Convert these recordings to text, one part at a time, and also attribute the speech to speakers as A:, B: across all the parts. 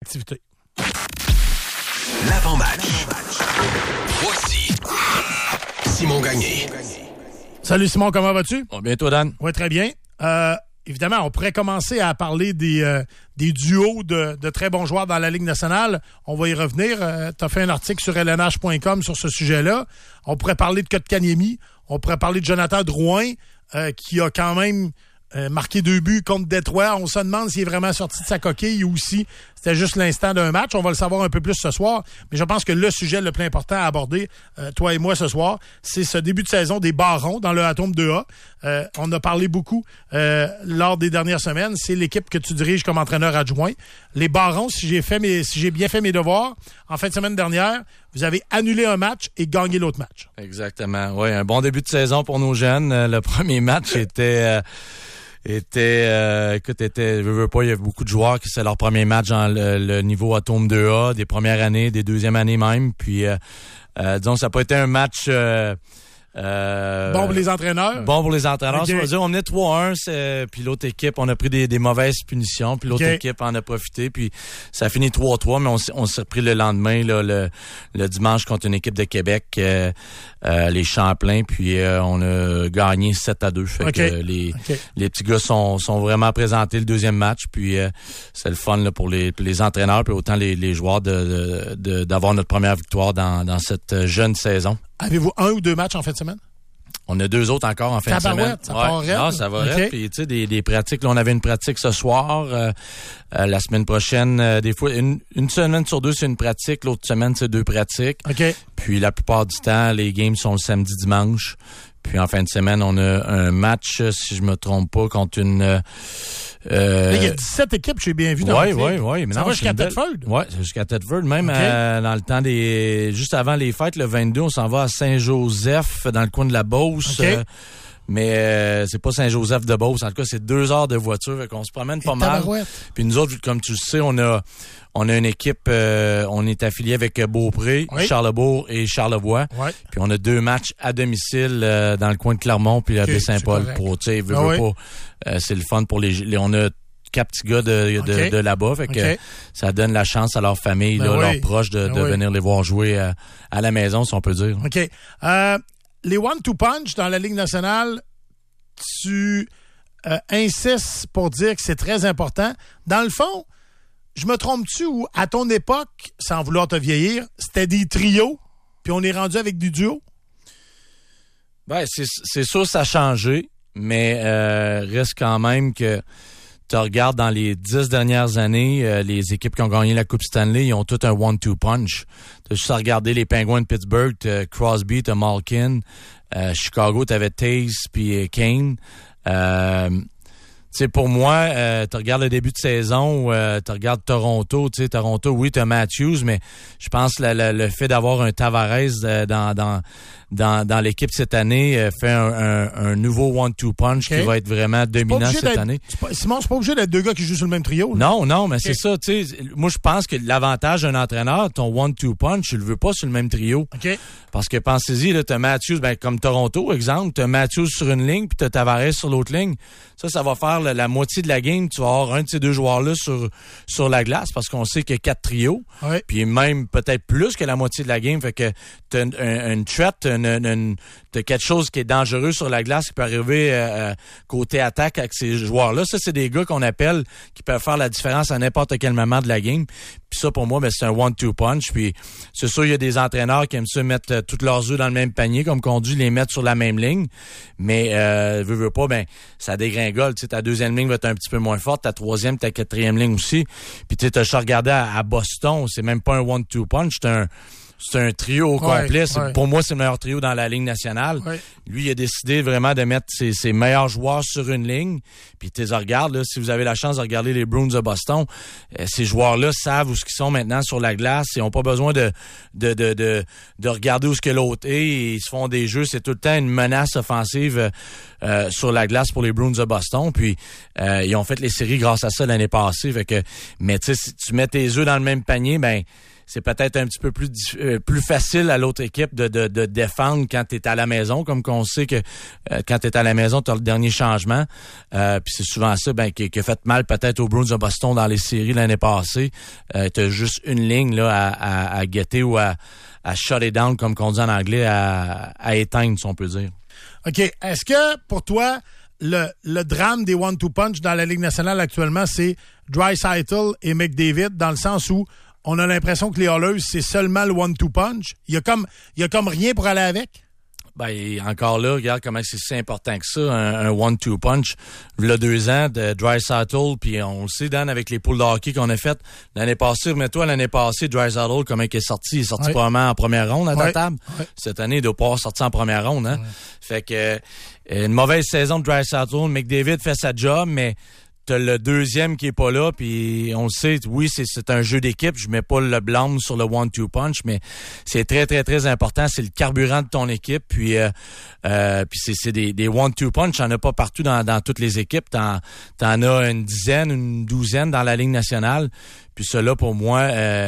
A: activité.
B: L'avant-match. Voici Simon Gagné.
A: Salut Simon, comment vas-tu?
C: Bon, bien toi, Dan?
A: Oui, très bien. Évidemment, on pourrait commencer à parler des duos de très bons joueurs dans la Ligue nationale. On va y revenir. Tu as fait un article sur lnh.com sur ce sujet-là. On pourrait parler de Kotkaniemi. On pourrait parler de Jonathan Drouin, qui a quand même marqué 2 buts contre Détroit. On se demande s'il est vraiment sorti de sa coquille ou si c'était juste l'instant d'un match. On va le savoir un peu plus ce soir. Mais je pense que le sujet le plus important à aborder, toi et moi ce soir, c'est ce début de saison des Barons dans le Atome 2A. On a parlé beaucoup lors des dernières semaines. C'est l'équipe que tu diriges comme entraîneur adjoint. Les Barons, si j'ai bien fait mes devoirs, en fin de semaine dernière, vous avez annulé un match et gagné l'autre match.
C: Exactement. Oui, un bon début de saison pour nos jeunes. Le premier match était, je veux pas, il y a beaucoup de joueurs qui c'est leur premier match dans le niveau Atome 2A, des premières années, des deuxièmes années même. Puis, disons, ça n'a pas été un match...
A: bon pour les entraîneurs?
C: Bon pour les entraîneurs.
A: Okay.
C: Ça veut dire, on menait 3-1, puis l'autre équipe, on a pris des mauvaises punitions, puis l'autre équipe en a profité, puis ça a fini 3-3, mais on s'est repris le lendemain, là, le dimanche contre une équipe de Québec, les Champlains, puis on a gagné 7-2. Fait que les petits gars sont vraiment présentés le deuxième match, puis c'est le fun là, pour les entraîneurs, puis autant les joueurs d'avoir notre première victoire dans cette jeune saison.
A: Avez-vous 1 ou 2 matchs en fin de semaine?
C: On a 2 autres encore en fin de semaine.
A: Ça part raide.
C: Non, ça va raide. Puis, tu sais, des pratiques. Là, on avait une pratique ce soir. La semaine prochaine, des fois, une semaine sur 2, c'est une pratique. L'autre semaine, c'est 2 pratiques.
A: OK.
C: Puis, la plupart du temps, les games sont le samedi, dimanche. Puis, en fin de semaine, on a un match, si je me trompe pas, contre une...
A: Là, il y a 17 équipes, j'ai bien vu.
C: Oui.
A: Ça va jusqu'à Thetford?
C: Oui, c'est jusqu'à Thetford. Même dans le temps juste avant les fêtes, le 22, on s'en va à Saint-Joseph, dans le coin de la Beauce.
A: Okay.
C: Mais c'est pas Saint-Joseph de Beauce. En tout cas, c'est 2 heures de voiture. Fait qu'on se promène pas mal. Puis nous autres, comme tu le sais, on a une équipe, on est affilié avec Beaupré, Charlebourg et Charlevoix. Ouais. Puis on a 2 matchs à domicile dans le coin de Clermont puis à Baie-Saint-Paul. Pour, tu sais, pas, c'est le fun pour on a 4 petits gars de là-bas. Fait que ça donne la chance à leur famille, leurs proches de venir les voir jouer à la maison, si on peut dire.
A: OK. Les one-two punch dans la Ligue nationale, tu insistes pour dire que c'est très important. Dans le fond, je me trompe-tu ou à ton époque, sans vouloir te vieillir, c'était des trios, puis on est rendu avec du duo?
C: Ben, c'est sûr ça a changé, mais reste quand même que tu regardes dans les 10 dernières années, les équipes qui ont gagné la Coupe Stanley, ils ont tout un one-two punch. Tu as juste à regarder les Penguins de Pittsburgh, t'as Crosby, t'as Malkin, Chicago, t'avais Taves puis Kane. Tu sais, pour moi, tu regardes le début de saison, tu regardes Toronto, tu sais, Toronto, oui, t'as Matthews, mais je pense le fait d'avoir un Tavares dans l'équipe cette année fait un nouveau one-two punch qui va être vraiment dominant cette année.
A: Simon, c'est pas obligé d'être 2 gars qui jouent sur le même trio. Là.
C: Non, mais c'est ça, tu sais. Moi, je pense que l'avantage d'un entraîneur, ton one-two punch, tu le veux pas sur le même trio.
A: OK.
C: Parce que pensez-y, là, t'as Matthews, comme Toronto, exemple, t'as Matthews sur une ligne, puis t'as Tavares sur l'autre ligne. Ça va faire la moitié de la game. Tu vas avoir un de ces 2 joueurs-là sur la glace, parce qu'on sait qu'il y a 4 trios. Ouais. Puis même peut-être plus que la moitié de la game. Fait que t'as une threat, t'as quelque chose qui est dangereux sur la glace qui peut arriver côté attaque avec ces joueurs-là. Ça, c'est des gars qu'on appelle qui peuvent faire la différence à n'importe quel moment de la game. Puis ça, pour moi, c'est un one-two punch. Puis c'est sûr, il y a des entraîneurs qui aiment ça mettre toutes leurs œufs dans le même panier, comme qu'on dit, les mettre sur la même ligne. Mais veux pas, ça dégringole. Tu sais, ta 2e ligne va être un petit peu moins forte, ta 3e, ta 4e ligne aussi. Puis tu sais, t'as regardé à Boston, c'est même pas un one-two punch, c'est un trio au complet. Pour moi, c'est le meilleur trio dans la Ligue nationale. Ouais. Lui, il a décidé vraiment de mettre ses meilleurs joueurs sur une ligne. Puis tu les regardes, là, si vous avez la chance de regarder les Bruins de Boston, ces joueurs-là savent où ils sont maintenant sur la glace. Ils n'ont pas besoin de regarder où ce que l'autre est. Ils se font des jeux. C'est tout le temps une menace offensive sur la glace pour les Bruins de Boston. Puis ils ont fait les séries grâce à ça l'année passée. Fait que, mais tu sais, si tu mets tes œufs dans le même panier, c'est peut-être un petit peu plus facile à l'autre équipe de défendre quand tu es à la maison, comme qu'on sait que quand tu es à la maison, tu as le dernier changement. Puis c'est souvent ça qui a fait mal peut-être aux Bruins de Boston dans les séries l'année passée. Tu as juste une ligne là à guetter ou à shut it down, comme qu'on dit en anglais, à éteindre, si on peut dire.
A: OK. Est-ce que, pour toi, le drame des one-two punch dans la Ligue nationale actuellement, c'est Draisaitl et McDavid, dans le sens où on a l'impression que les Oilers, c'est seulement le one-two punch? Il y a comme rien pour aller avec?
C: Ben, encore là, regarde comment c'est si important que ça, un one-two punch. Il y a 2 ans, de Draisaitl, puis on le sait, Dan, avec les poules de hockey qu'on a faites l'année passée. Remets-toi, l'année passée, Draisaitl, comment il est sorti? Il est sorti probablement en première ronde à ta table. Ouais. Cette année, il doit pas sortir en première ronde, hein? Ouais. Fait que, une mauvaise saison de Draisaitl. McDavid fait sa job, mais t'as le deuxième qui est pas là, puis on le sait, oui, c'est un jeu d'équipe, je mets pas le blâme sur le one-two punch, mais c'est très, très, très important, c'est le carburant de ton équipe, puis c'est des one-two punch, t'en as pas partout dans toutes les équipes, t'en as une dizaine, une douzaine dans la Ligue nationale, puis cela, pour moi,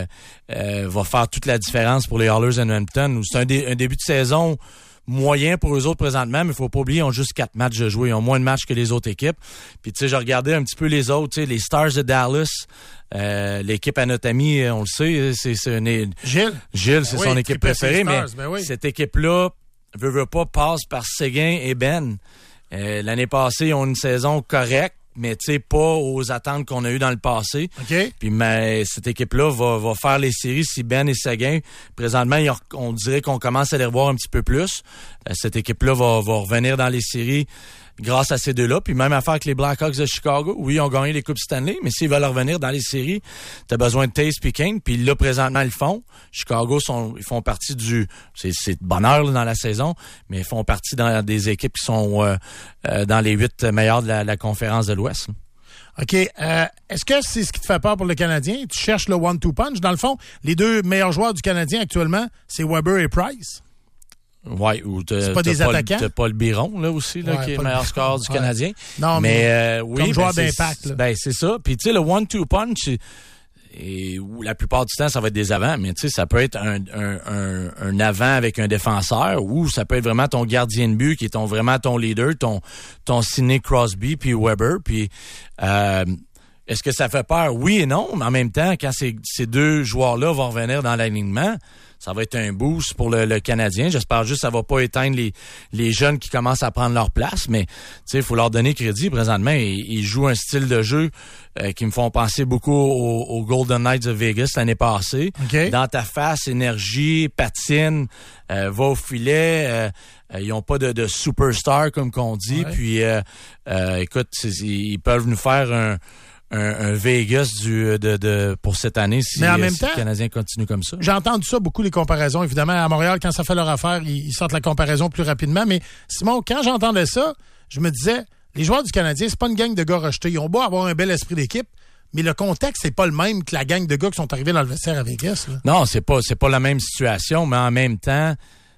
C: va faire toute la différence pour les Oilers Edmonton. C'est un début de saison moyen pour eux autres présentement, mais il faut pas oublier, ils ont juste 4 matchs de jouer. Ils ont moins de matchs que les autres équipes. Puis, tu sais, je regardais un petit peu les autres, tu sais, les Stars de Dallas, l'équipe à notre ami, on le sait, c'est Gilles, c'est son équipe préférée, Stars, mais cette équipe-là, veut pas, passe par Seguin et Ben. L'année passée, ils ont une saison correcte, mais tu sais, pas aux attentes qu'on a eues dans le passé.
A: Okay.
C: Puis mais cette équipe-là va faire les séries si Ben et Seguin, présentement, on dirait qu'on commence à les revoir un petit peu plus. Cette équipe-là va revenir dans les séries grâce à ces deux-là. Puis même affaire avec les Blackhawks de Chicago. Oui, ils ont gagné les Coupes Stanley, mais s'ils veulent revenir dans les séries, t'as besoin de Taze et Kane. Puis là, présentement, ils le font. Chicago, ils font partie c'est de bonheur là, dans la saison, mais ils font partie dans des équipes qui sont dans les 8 meilleures de la conférence de l'Ouest.
A: OK. Est-ce que c'est ce qui te fait peur pour le Canadien? Tu cherches le one-two punch. Dans le fond, les 2 meilleurs joueurs du Canadien actuellement, c'est Weber et Price.
C: Ouais, ou
A: c'est pas des attaquants.
C: T'as Paul Biron, là, aussi, là, qui est le meilleur score du Canadien.
A: Non, mais oui, comme joueur d'impact, là.
C: Ben, c'est ça. Puis, tu sais, le one-two punch, la plupart du temps, ça va être des avants, mais tu sais, ça peut être un avant avec un défenseur, ou ça peut être vraiment ton gardien de but qui est vraiment ton leader, ton Sidney Crosby puis Weber. Puis, est-ce que ça fait peur? Oui et non, mais en même temps, quand ces 2 joueurs-là vont revenir dans l'alignement, ça va être un boost pour le Canadien. J'espère juste que ça va pas éteindre les jeunes qui commencent à prendre leur place, mais tu sais, il faut leur donner crédit. Présentement, ils jouent un style de jeu qui me font penser beaucoup aux Golden Knights de Vegas l'année passée.
A: Okay.
C: Dans ta face, énergie, patine, va au filet. Ils ont pas de superstar comme qu'on dit. Ouais. Puis, écoute, ils peuvent nous faire un Vegas pour cette année si le Canadien continue comme ça.
A: J'ai entendu ça, beaucoup les comparaisons. Évidemment, à Montréal, quand ça fait leur affaire, ils sortent la comparaison plus rapidement. Mais Simon, quand j'entendais ça, je me disais, les joueurs du Canadien, c'est pas une gang de gars rejetés. Ils ont beau avoir un bel esprit d'équipe, mais le contexte, c'est pas le même que la gang de gars qui sont arrivés dans le vestiaire à Vegas. Là.
C: Non, c'est pas la même situation, mais en même temps,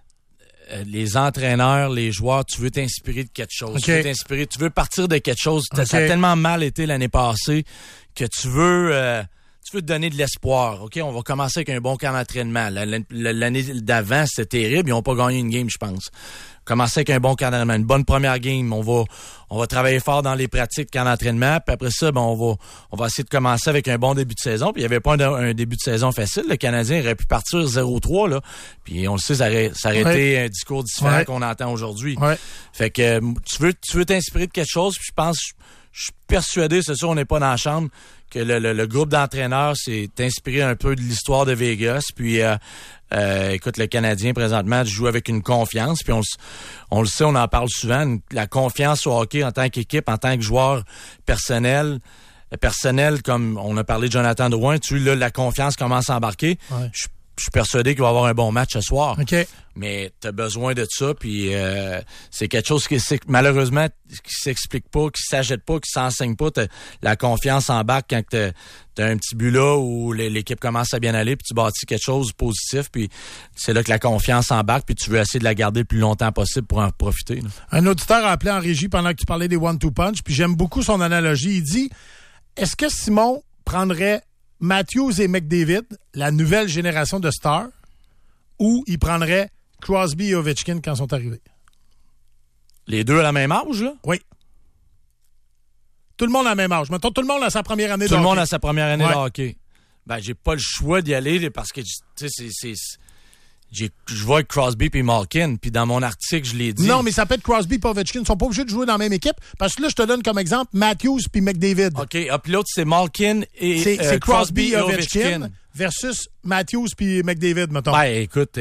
C: les entraîneurs, les joueurs, tu veux t'inspirer de quelque chose.
A: Okay.
C: Tu veux partir de quelque chose. Okay. Ça a tellement mal été l'année passée que tu veux te donner de l'espoir. OK, on va commencer avec un bon camp d'entraînement. L'année d'avant, c'était terrible. Ils n'ont pas gagné une game, je pense. Commencer avec un bon camp d'entraînement, une bonne première game. On va travailler fort dans les pratiques camp d'entraînement. Puis après ça, on va essayer de commencer avec un bon début de saison. Puis il n'y avait pas un début de saison facile. Le Canadien aurait pu partir 0-3, là. Puis on le sait, ça aurait été un discours différent qu'on entend aujourd'hui.
A: Ouais.
C: Fait que tu veux t'inspirer de quelque chose. Puis je suis persuadé, c'est sûr, on n'est pas dans la chambre, que le groupe d'entraîneurs s'est inspiré un peu de l'histoire de Vegas. Puis, écoute, le Canadien, présentement, joue avec une confiance. Puis, on le sait, on en parle souvent, la confiance au hockey en tant qu'équipe, en tant que joueur personnel, comme on a parlé de Jonathan Drouin, la confiance commence à embarquer.
A: Ouais.
C: Je suis persuadé qu'il va y avoir un bon match ce soir.
A: Okay.
C: Mais t'as besoin de ça, puis c'est quelque chose qui malheureusement qui s'explique pas, qui s'achète pas, qui s'enseigne pas. La confiance embarque quand t'as un petit but là où l'équipe commence à bien aller, puis tu bâtis quelque chose de positif, puis c'est là que la confiance embarque, puis tu veux essayer de la garder le plus longtemps possible pour en profiter. Là.
A: Un auditeur a appelé en régie pendant que tu parlais des one-two punch, puis j'aime beaucoup son analogie. Il dit, est-ce que Simon prendrait Matthews et McDavid, la nouvelle génération de stars, ou il prendrait Crosby et Ovechkin quand ils sont arrivés?
C: Les deux à la même âge, là?
A: Oui. Tout le monde à la même âge. Mettons, tout le monde a sa première année de
C: hockey. Tout le monde
A: hockey.
C: a sa première année de hockey. Ben, j'ai pas le choix d'y aller parce que, tu sais, je vois Crosby puis Malkin, puis dans mon article, je l'ai dit.
A: Non, mais ça peut être Crosby et Ovechkin. Ils sont pas obligés de jouer dans la même équipe. Parce que là, je te donne comme exemple Matthews puis McDavid.
C: OK. Ah, puis l'autre, c'est Malkin et
A: c'est Crosby et Ovechkin versus Matthews puis McDavid, mettons.
C: Ben, écoute,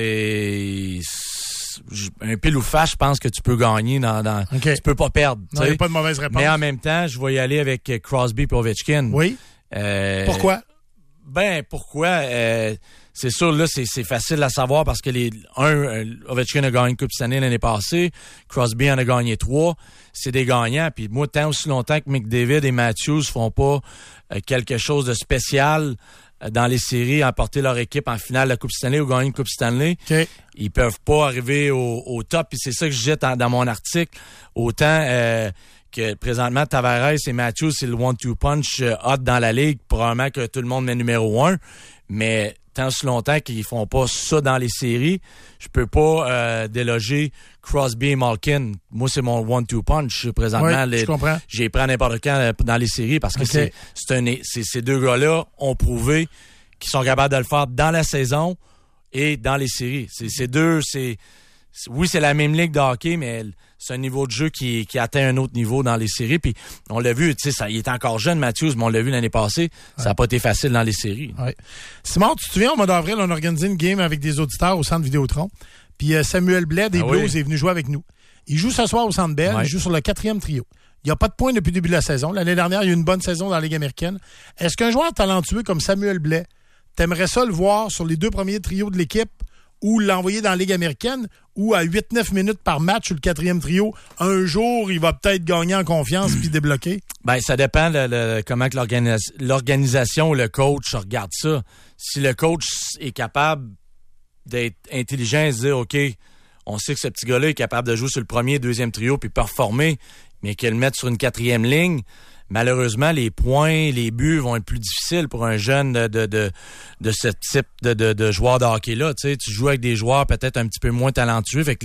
C: un pile ou face, je pense que tu peux gagner dans
A: okay.
C: Tu peux pas perdre.
A: Non, il n'y a pas de mauvaise réponse.
C: Mais en même temps, je vais y aller avec Crosby et Ovechkin.
A: Oui. Pourquoi?
C: Ben, pourquoi? C'est sûr, là, c'est facile à savoir parce que Ovechkin a gagné une Coupe Stanley l'année passée. Crosby en a gagné 3. C'est des gagnants. Puis moi, tant aussi longtemps que McDavid et Matthews font pas quelque chose de spécial dans les séries, emporter leur équipe en finale de la Coupe Stanley ou gagner une Coupe Stanley,
A: okay.
C: Ils peuvent pas arriver au top. Puis c'est ça que je jette dans mon article. Autant que présentement, Tavares et Matthews, c'est le 1-2 punch hot dans la ligue. Probablement que tout le monde met numéro 1. Mais tant si longtemps qu'ils font pas ça dans les séries, je peux pas déloger Crosby et Malkin. Moi, c'est mon 1-2 punch. Présentement,
A: je comprends.
C: J'ai pris n'importe quand dans les séries parce que
A: okay.
C: ces deux gars-là ont prouvé qu'ils sont capables de le faire dans la saison et dans les séries. Oui, c'est la même ligue de hockey, mais c'est un niveau de jeu qui atteint un autre niveau dans les séries. Puis on l'a vu, tu sais, il est encore jeune, Matthews, mais on l'a vu l'année passée. Ça n'a pas été facile dans les séries.
A: Ouais. Simon, tu te souviens, au mois d'avril, on a organisé une game avec des auditeurs au Centre Vidéotron. Puis Samuel Blais des Blues est venu jouer avec nous. Il joue ce soir au Centre Bell. Il joue sur le 4e trio. Il n'y a pas de points depuis le début de la saison. L'année dernière, il y a eu une bonne saison dans la Ligue américaine. Est-ce qu'un joueur talentueux comme Samuel Blais, t'aimerais ça le voir sur les 2 premiers trios de l'équipe ou l'envoyer dans la Ligue américaine ou à 8-9 minutes par match sur le 4e trio, un jour, il va peut-être gagner en confiance puis débloquer? Ben,
C: ça dépend comment que l'organisation ou le coach regarde ça. Si le coach est capable d'être intelligent et se dire, OK, on sait que ce petit gars-là est capable de jouer sur le 1er et 2e trio puis performer, mais qu'il le mette sur une 4e ligne, malheureusement, les points, les buts vont être plus difficiles pour un jeune de ce type de joueur de hockey-là. Tu sais, tu joues avec des joueurs peut-être un petit peu moins talentueux. Fait que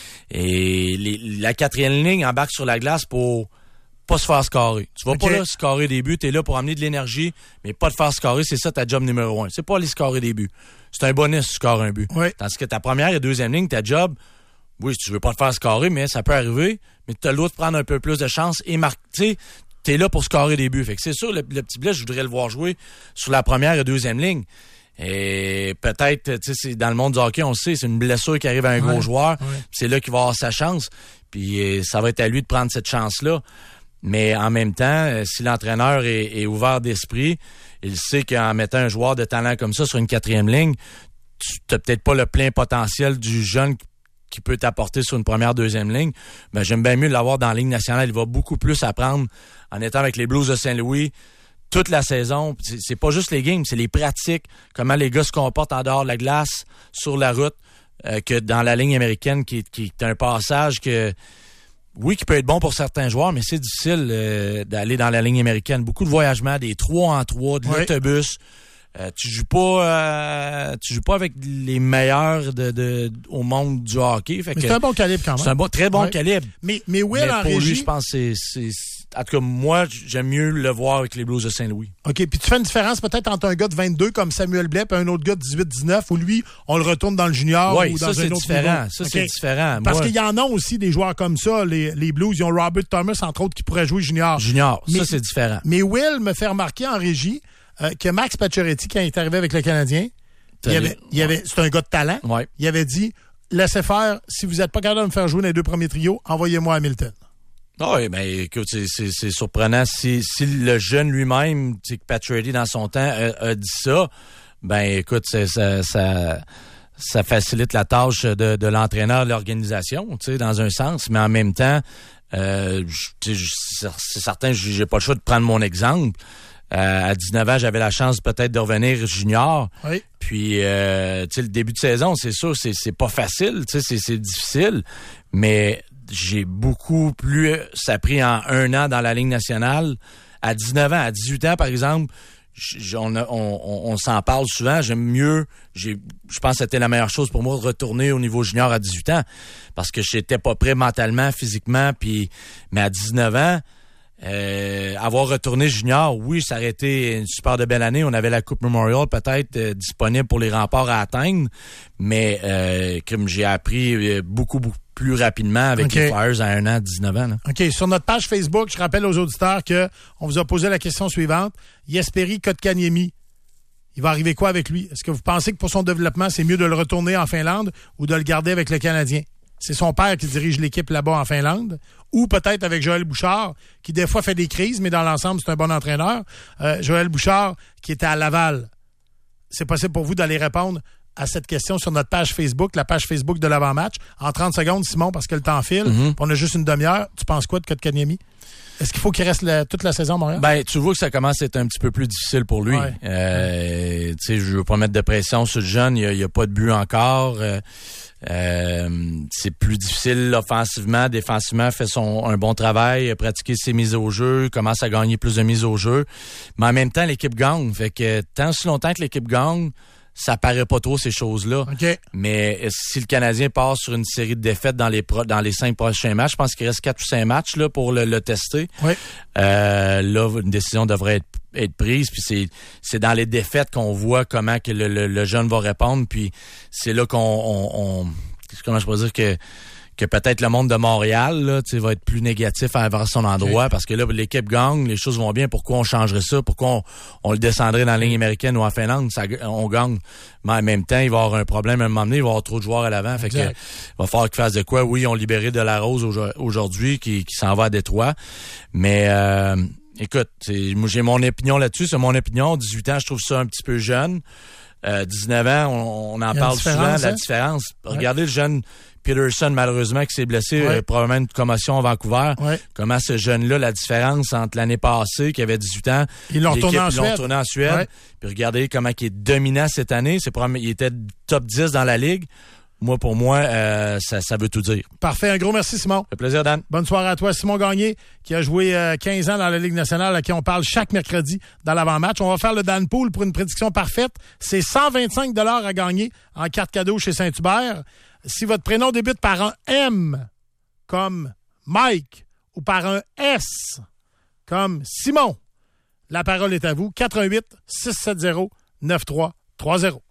C: la 4e ligne embarque sur la glace pour pas se faire scorer. Tu vas pas là scorer des buts, t'es là pour amener de l'énergie, mais pas te faire scorer, c'est ça ta job numéro 1. C'est pas aller scorer des buts. C'est un bonus, tu scores un but.
A: Oui.
C: Tandis que ta première et 2e ligne, ta job, oui, tu veux pas te faire scorer, mais ça peut arriver, mais tu as le droit de prendre un peu plus de chance et marquer. T'es là pour scorer des buts. Fait que c'est sûr, le petit Blais, je voudrais le voir jouer sur la première et 2e ligne. Et peut-être, tu sais, dans le monde du hockey, on le sait, c'est une blessure qui arrive à un gros joueur. Ouais. C'est là qu'il va avoir sa chance. Puis ça va être à lui de prendre cette chance-là. Mais en même temps, si l'entraîneur est ouvert d'esprit, il sait qu'en mettant un joueur de talent comme ça sur une 4e ligne, tu n'as peut-être pas le plein potentiel du jeune qui peut t'apporter sur une première, 2e ligne. Ben, j'aime bien mieux l'avoir dans la Ligue nationale. Il va beaucoup plus apprendre en étant avec les Blues de Saint-Louis toute la saison. C'est pas juste les games, c'est les pratiques, comment les gars se comportent en dehors de la glace, sur la route, que dans la ligne américaine, qui est un passage que... Oui, qui peut être bon pour certains joueurs, mais c'est difficile d'aller dans la ligne américaine. Beaucoup de voyagements, des 3-en-3, de l'autobus. Tu joues pas avec les meilleurs au monde du hockey. Fait que
A: c'est un bon calibre quand même.
C: C'est un très bon calibre.
A: Mais Will en
C: pour
A: régie...
C: lui, je pense que c'est en tout cas, moi, j'aime mieux le voir avec les Blues de Saint-Louis.
A: OK, puis tu fais une différence peut-être entre un gars de 22 comme Samuel Blais et un autre gars de 18-19 où lui, on le retourne dans le junior ou dans un autre niveau.
C: Ça, c'est différent.
A: Parce qu'il y en a aussi des joueurs comme ça, les Blues. Ils ont Robert Thomas, entre autres, qui pourrait jouer junior.
C: Ça, c'est différent.
A: Mais Will me fait remarquer en régie que Max Pacioretty, quand il est arrivé avec le Canadien, c'est un gas de talent.
C: Ouais.
A: Il avait dit, laissez faire, si vous n'êtes pas capable de me faire jouer dans les 2 premiers trios, envoyez-moi à Hamilton.
C: Oui, ben écoute, c'est surprenant. Si le jeune lui-même, tu sais, que Pacioretty dans son temps a dit ça, ben écoute, ça facilite la tâche de l'entraîneur de l'organisation, tu sais, dans un sens, mais en même temps, c'est certain, j'ai pas le choix de prendre mon exemple. À 19 ans, j'avais la chance peut-être de revenir junior.
A: Oui.
C: Puis, tu sais, le début de saison, c'est sûr, c'est pas facile, tu sais, c'est difficile, mais j'ai beaucoup plus appris en 1 an dans la Ligue nationale. À 19 ans, à 18 ans, par exemple, on s'en parle souvent. J'aime mieux, je pense que c'était la meilleure chose pour moi de retourner au niveau junior à 18 ans parce que j'étais pas prêt mentalement, physiquement, mais à 19 ans, avoir retourné junior, oui, ça aurait été une super de belle année. On avait la Coupe Memorial peut-être disponible pour les Remparts à atteindre, mais comme j'ai appris beaucoup plus rapidement avec les Flyers à 1 an, 19 ans. Là.
A: OK. Sur notre page Facebook, je rappelle aux auditeurs que on vous a posé la question suivante. Jesperi Kotkaniemi, il va arriver quoi avec lui? Est-ce que vous pensez que pour son développement, c'est mieux de le retourner en Finlande ou de le garder avec le Canadien? C'est son père qui dirige l'équipe là-bas en Finlande. Ou peut-être avec Joël Bouchard, qui des fois fait des crises, mais dans l'ensemble, c'est un bon entraîneur. Joël Bouchard, qui était à Laval. C'est possible pour vous d'aller répondre à cette question sur notre page Facebook, la page Facebook de l'avant-match. En 30 secondes, Simon, parce que le temps file. On a juste une demi-heure. Tu penses quoi de Kotkaniemi? Est-ce qu'il faut qu'il reste toute la saison à Montréal?
C: Ben, tu vois que ça commence à être un petit peu plus difficile pour lui.
A: Ouais.
C: Tu sais, je veux pas mettre de pression sur le jeune. Il y a pas de but encore. C'est plus difficile offensivement, défensivement, fait un bon travail, a pratiqué ses mises au jeu, commence à gagner plus de mises au jeu. Mais en même temps, l'équipe gagne. Fait que tant si longtemps que l'équipe gagne, ça paraît pas trop ces choses-là.
A: Okay.
C: Mais si le Canadien part sur une série de défaites dans les 5 prochains matchs, je pense qu'il reste 4 ou 5 matchs là pour le tester.
A: Oui.
C: Là, une décision devrait être prise. Puis c'est dans les défaites qu'on voit comment que le jeune va répondre. Puis c'est là qu'on comment je pourrais dire que peut-être le monde de Montréal là, va être plus négatif envers son endroit parce que là, l'équipe gagne, les choses vont bien. Pourquoi on changerait ça? Pourquoi on le descendrait dans la ligne américaine ou en Finlande? On gagne. Mais en même temps, il va y avoir un problème à un moment donné, il va y avoir trop de joueurs à l'avant. Fait que il va falloir qu'il fasse de quoi. Oui, ils ont libéré De La Rose aujourd'hui qui s'en va à Détroit. Mais écoute, moi j'ai mon opinion là-dessus, c'est mon opinion. 18 ans, je trouve ça un petit peu jeune. 19 ans, on en parle souvent, la différence. Regardez le jeune Peterson, malheureusement, qui s'est blessé, probablement une commotion à Vancouver. Ouais. Comment ce jeune-là, la différence entre l'année passée, qui avait 18 ans,
A: ils l'ont retourné en
C: Suède. Ouais. Puis regardez comment il est dominant cette année. Il était top 10 dans la Ligue. Pour moi, ça veut tout dire.
A: Parfait. Un gros merci, Simon.
C: Ça fait plaisir, Dan.
A: Bonne soirée à toi. Simon Gagné, qui a joué 15 ans dans la Ligue nationale, à qui on parle chaque mercredi dans l'avant-match. On va faire le Dan Pool pour une prédiction parfaite. C'est 125 $ à gagner en carte cadeau chez Saint-Hubert. Si votre prénom débute par un M, comme Mike, ou par un S, comme Simon, la parole est à vous. 88 670 9330.